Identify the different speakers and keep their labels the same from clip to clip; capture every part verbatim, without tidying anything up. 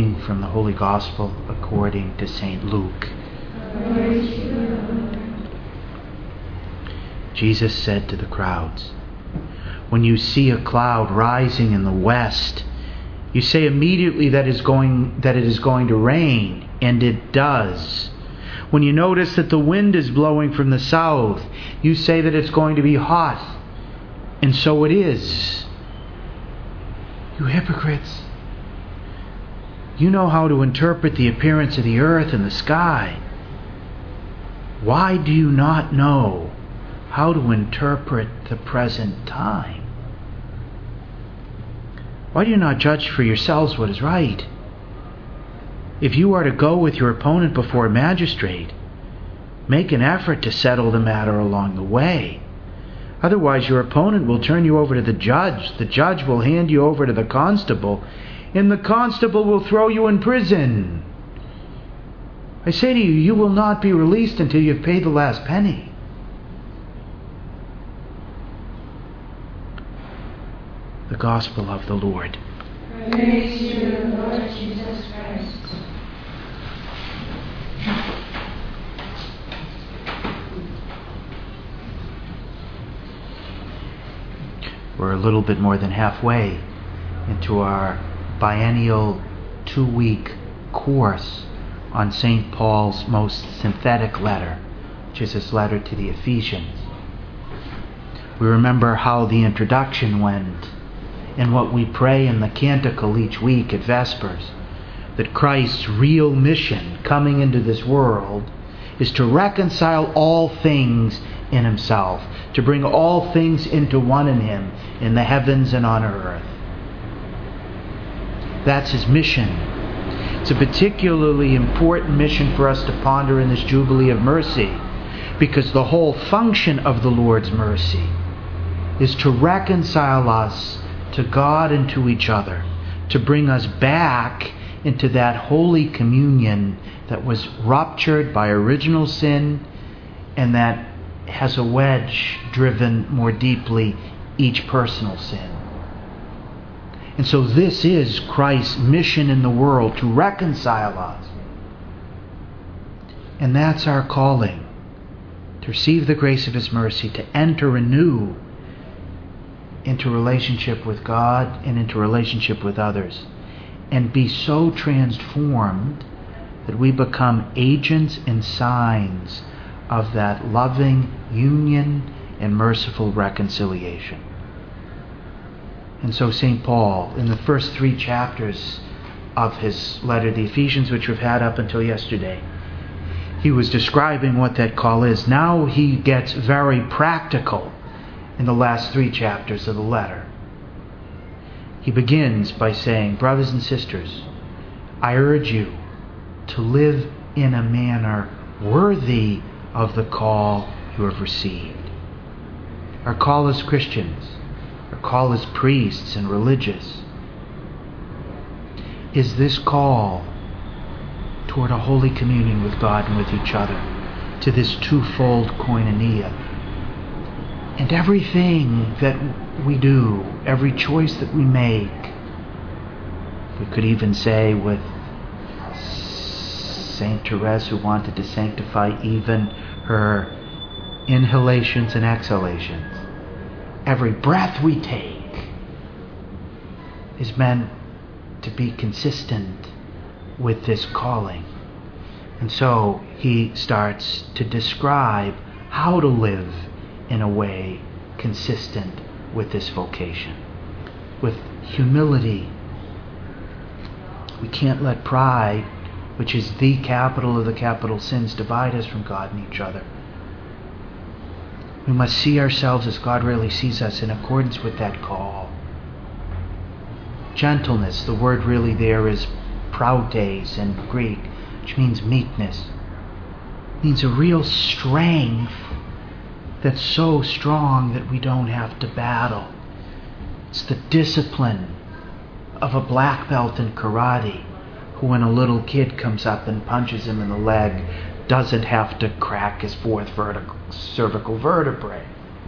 Speaker 1: reading from the Holy Gospel according to Saint Luke. Jesus said to the crowds, "When you see a cloud rising in the west, you say immediately that is going that it is going to rain, and it does. When you notice that the wind is blowing from the south, you say that it's going to be hot, and so it is. You hypocrites! You know how to interpret the appearance of the earth and the sky. Why do you not know how to interpret the present time? Why do you not judge for yourselves what is right? If you are to go with your opponent before a magistrate, make an effort to settle the matter along the way. Otherwise, your opponent will turn you over to the judge. The judge will hand you over to the constable, and the constable will throw you in prison. I say to you, you will not be released until you have paid the last penny." The Gospel of the Lord.
Speaker 2: Praise to you, Lord Jesus Christ.
Speaker 1: We're a little bit more than halfway into our biennial two-week course on Saint Paul's most synthetic letter, which is his letter to the Ephesians. We remember how the introduction went and what we pray in the canticle each week at Vespers, that Christ's real mission coming into this world is to reconcile all things in himself, to bring all things into one in him, in the heavens and on earth. That's his mission. It's a particularly important mission for us to ponder in this Jubilee of Mercy, because the whole function of the Lord's mercy is to reconcile us to God and to each other, to bring us back into that holy communion that was ruptured by original sin and that has a wedge driven more deeply each personal sin. And so this is Christ's mission in the world, to reconcile us. And that's our calling, to receive the grace of his mercy, to enter anew into relationship with God and into relationship with others, and be so transformed that we become agents and signs of that loving union and merciful reconciliation. And so Saint Paul, in the first three chapters of his letter to the Ephesians, which we've had up until yesterday, he was describing what that call is. Now he gets very practical in the last three chapters of the letter. He begins by saying, "Brothers and sisters, I urge you to live in a manner worthy of the call you have received." Our call as Christians, our call as priests and religious, is this call toward a holy communion with God and with each other, to this twofold koinonia. And everything that we do, every choice that we make, we could even say with Saint Therese, who wanted to sanctify even her inhalations and exhalations, every breath we take is meant to be consistent with this calling. And so he starts to describe how to live in a way consistent with this vocation, with humility. We can't let pride, which is the capital of the capital sins, divide us from God and each other. We must see ourselves as God really sees us, in accordance with that call. Gentleness, the word really there is prautes in Greek, which means meekness. It means a real strength that's so strong that we don't have to battle. It's the discipline of a black belt in karate, who, when a little kid comes up and punches him in the leg, doesn't have to crack his fourth vertical, cervical vertebrae.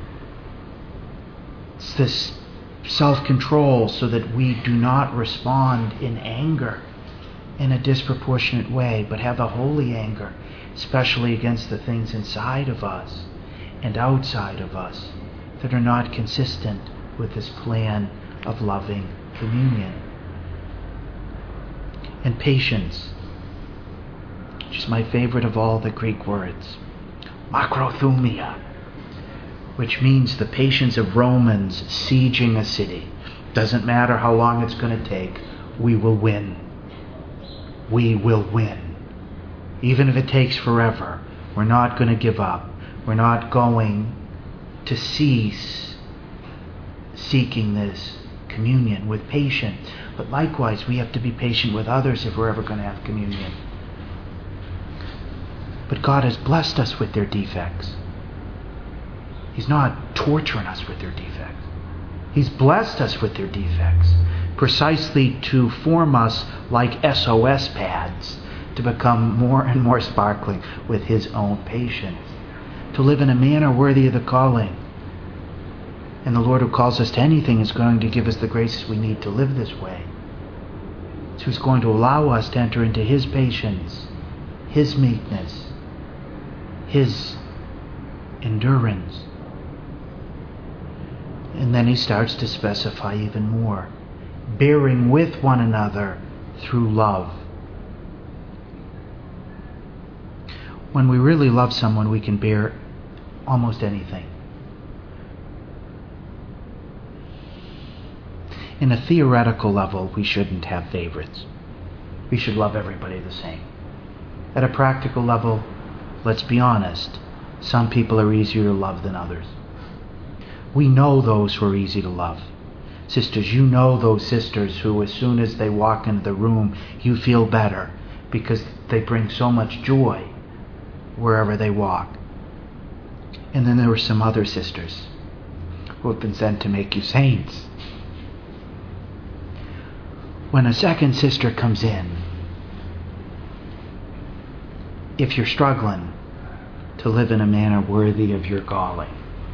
Speaker 1: It's this self-control so that we do not respond in anger, in a disproportionate way, but have a holy anger, especially against the things inside of us and outside of us that are not consistent with this plan of loving communion. And patience, which is my favorite of all the Greek words, makrothumia, which means the patience of Romans sieging a city. Doesn't matter how long it's going to take, we will win. We will win. Even if it takes forever, we're not going to give up. We're not going to cease seeking this communion with patience. But likewise, we have to be patient with others if we're ever going to have communion. But God has blessed us with their defects. He's not torturing us with their defects. He's blessed us with their defects, precisely to form us like S O S pads, to become more and more sparkling with His own patience, to live in a manner worthy of the calling. And the Lord who calls us to anything is going to give us the graces we need to live this way. So He's going to allow us to enter into His patience, His meekness, His endurance. And then He starts to specify even more. Bearing with one another through love. When we really love someone, we can bear almost anything. In a theoretical level, we shouldn't have favorites. We should love everybody the same. At a practical level, let's be honest, some people are easier to love than others. We know those who are easy to love. Sisters, you know those sisters who, as soon as they walk into the room, you feel better because they bring so much joy wherever they walk. And then there were some other sisters who have been sent to make you saints. When a second sister comes in, if you're struggling to live in a manner worthy of your calling,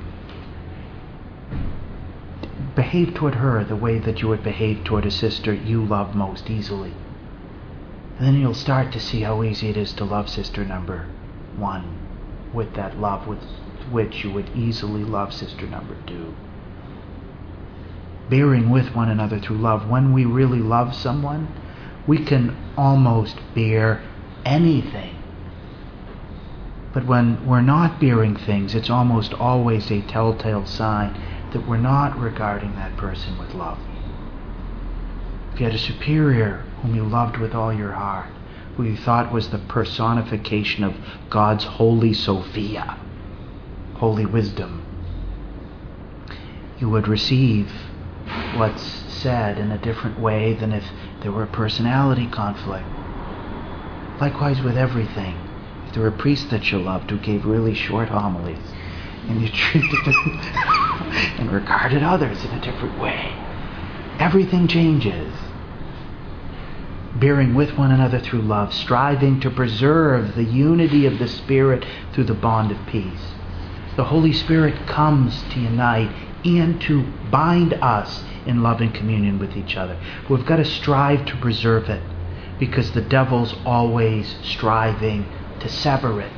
Speaker 1: behave toward her the way that you would behave toward a sister you love most easily. And then you'll start to see how easy it is to love sister number one with that love with which you would easily love sister number two. Bearing with one another through love. When we really love someone, we can almost bear anything. But when we're not bearing things, it's almost always a telltale sign that we're not regarding that person with love. If you had a superior whom you loved with all your heart, who you thought was the personification of God's holy Sophia, holy wisdom, you would receive what's said in a different way than if there were a personality conflict. Likewise with everything. If there were priests that you loved who gave really short homilies, and you treated them and regarded others in a different way, everything changes. Bearing with one another through love, striving to preserve the unity of the Spirit through the bond of peace. The Holy Spirit comes to unite and to bind us in loving communion with each other. We've got to strive to preserve it, because the devil's always striving to sever it.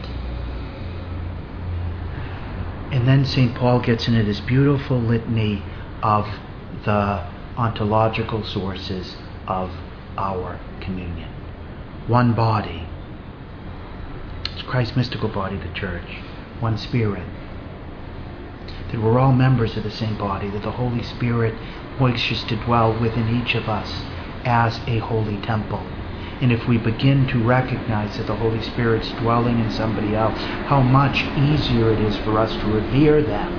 Speaker 1: And then Saint Paul gets into this beautiful litany of the ontological sources of our communion. One body. It's Christ's mystical body, the church. One Spirit. That we're all members of the same body. That the Holy Spirit wishes to dwell within each of us as a holy temple. And if we begin to recognize that the Holy Spirit's dwelling in somebody else, how much easier it is for us to revere them.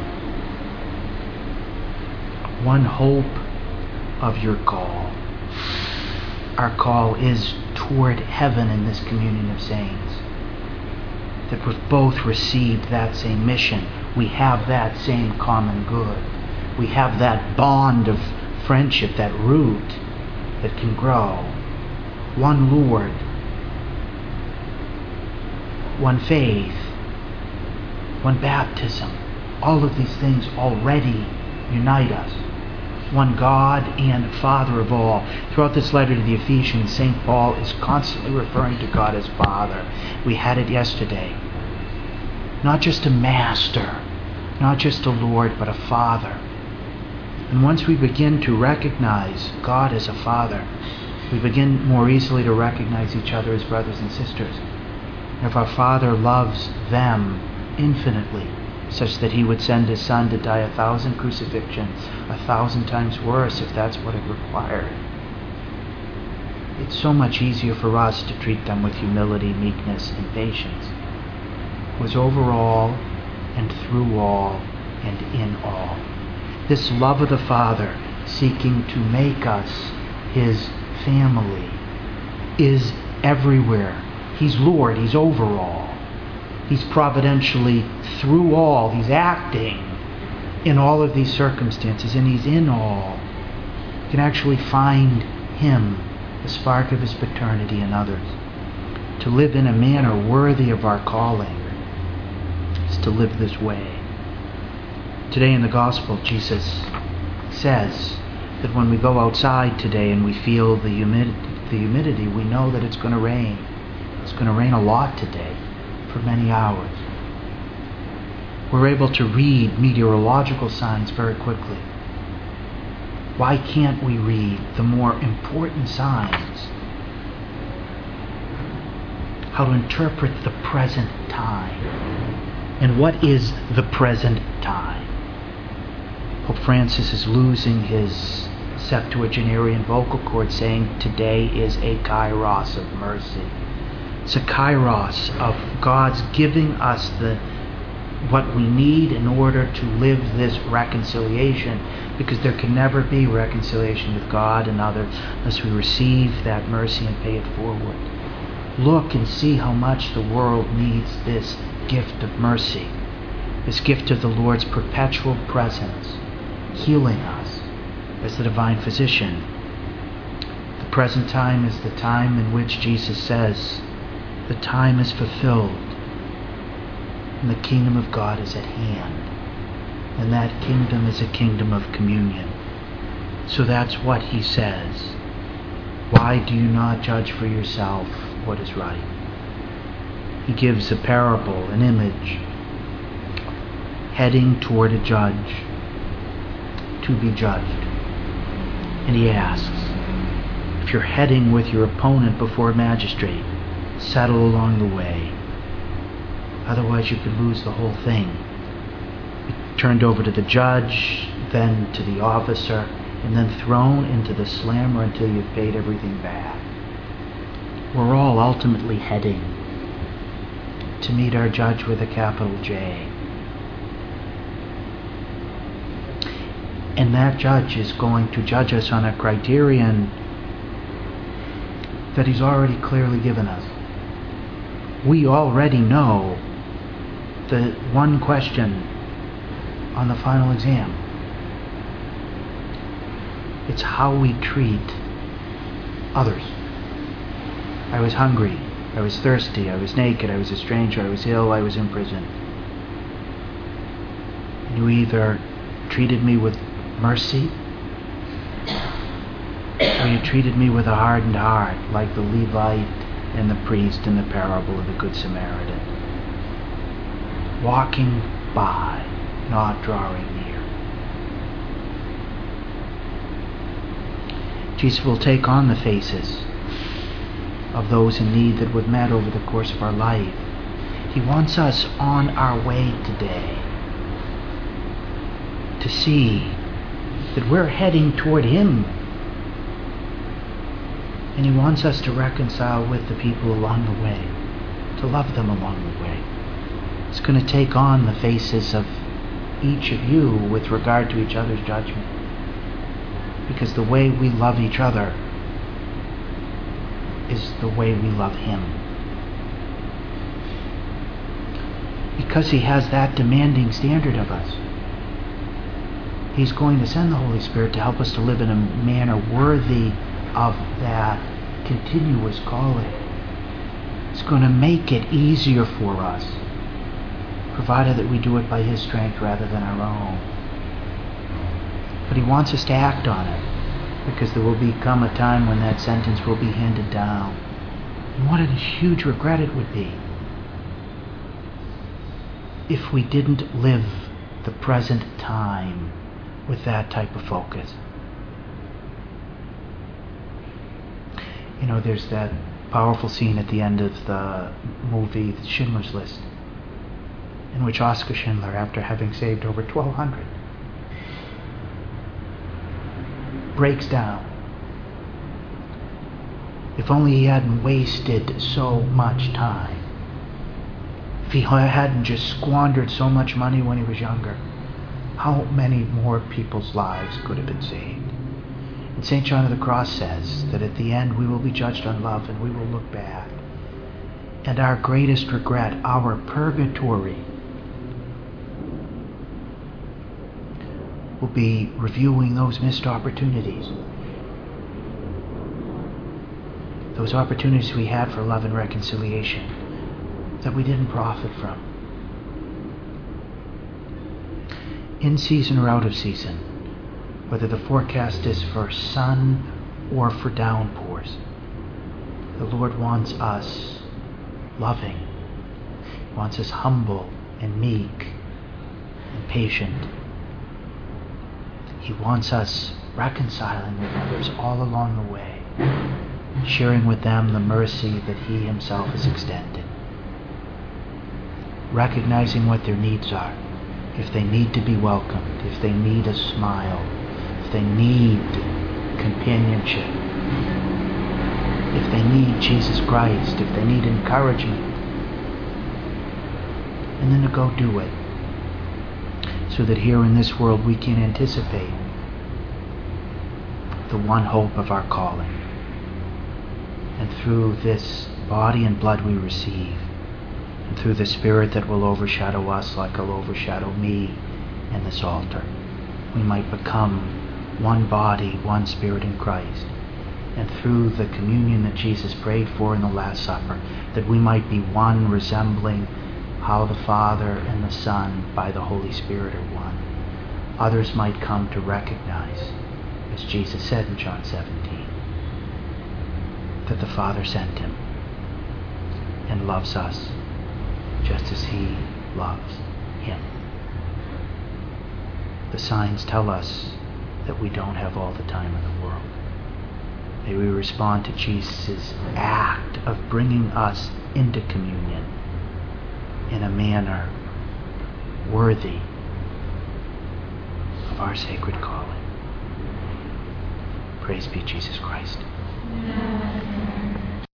Speaker 1: One hope of your call. Our call is toward heaven in this communion of saints. That we've both received that same mission. We have that same common good. We have that bond of friendship, that root that can grow. One Lord, one faith, one baptism. All of these things already unite us. one God and Father of all. Throughout this letter to the Ephesians, Saint Paul is constantly referring to God as Father. We had it yesterday. Not just a master, not just a Lord, but a Father. And once we begin to recognize God as a Father, we begin more easily to recognize each other as brothers and sisters. If our Father loves them infinitely, such that He would send His Son to die a thousand crucifixions, a thousand times worse if that's what it required, it's so much easier for us to treat them with humility, meekness, and patience. It was over all, and through all, and in all. This love of the Father, seeking to make us His family, is everywhere. He's Lord, He's over all. He's providentially through all. He's acting in all of these circumstances, and He's in all. You can actually find Him, the spark of His paternity in others. To live in a manner worthy of our calling is to live this way. Today in the Gospel, Jesus says that when we go outside today and we feel the humidity, the humidity, we know that it's going to rain. It's going to rain a lot today for many hours. We're able to read meteorological signs very quickly. Why can't we read the more important signs? How to interpret the present time. And what is the present time? Pope Francis is losing his septuagenarian vocal cord, saying today is a kairos of mercy. It's a kairos of God's giving us the what we need in order to live this reconciliation, because there can never be reconciliation with God and others unless we receive that mercy and pay it forward. Look and see how much the world needs this gift of mercy, this gift of the Lord's perpetual presence, healing us as the divine physician. The present time is the time in which Jesus says, the time is fulfilled, and the kingdom of God is at hand. And that kingdom is a kingdom of communion. So that's what He says. Why do you not judge for yourself what is right? He gives a parable, an image, heading toward a judge to be judged. And He asks, if you're heading with your opponent before a magistrate, settle along the way. Otherwise you could lose the whole thing. You're turned over to the judge, then to the officer, and then thrown into the slammer until you've paid everything back. We're all ultimately heading to meet our judge with a capital J. And that judge is going to judge us on a criterion that He's already clearly given us. We already know the one question on the final exam. It's how we treat others. I was hungry, I was thirsty, I was naked, I was a stranger, I was ill, I was in prison. You either treated me with mercy, or you treated me with a hardened heart, like the Levite and the priest in the parable of the Good Samaritan. Walking by, not drawing near. Jesus will take on the faces of those in need that we've met over the course of our life. He wants us on our way today to see that we're heading toward Him. And He wants us to reconcile with the people along the way, to love them along the way. It's going to take on the faces of each of you with regard to each other's judgment. Because the way we love each other is the way we love Him. Because He has that demanding standard of us, He's going to send the Holy Spirit to help us to live in a manner worthy of that continuous calling. It's going to make it easier for us, provided that we do it by His strength rather than our own. But he wants us to act on it, because there will become a time when that sentence will be handed down. And what a huge regret it would be if we didn't live the present time with that type of focus. You know, there's that powerful scene at the end of the movie Schindler's List, in which Oskar Schindler, after having saved over twelve hundred, breaks down. If only he hadn't wasted so much time. If he hadn't just squandered so much money when he was younger, how many more people's lives could have been saved? And Saint John of the Cross says that at the end we will be judged on love, and we will look back. And our greatest regret, our purgatory, will be reviewing those missed opportunities. Those opportunities we had for love and reconciliation that we didn't profit from. In season or out of season, whether the forecast is for sun or for downpours, the Lord wants us loving. He wants us humble and meek and patient. He wants us reconciling with others all along the way, sharing with them the mercy that He Himself has extended, recognizing what their needs are. If they need to be welcomed, if they need a smile, if they need companionship, if they need Jesus Christ, if they need encouragement, and then to go do it, so that here in this world we can anticipate the one hope of our calling. And through this body and blood we receive, and through the Spirit that will overshadow us like it'll overshadow me and this altar, we might become one body, one Spirit in Christ. And through the communion that Jesus prayed for in the Last Supper, that we might be one, resembling how the Father and the Son by the Holy Spirit are one. Others might come to recognize, as Jesus said in John seventeen, that the Father sent Him and loves us just as He loves Him. The signs tell us that we don't have all the time in the world. May we respond to Jesus' act of bringing us into communion in a manner worthy of our sacred calling. Praise be Jesus Christ.
Speaker 2: Amen.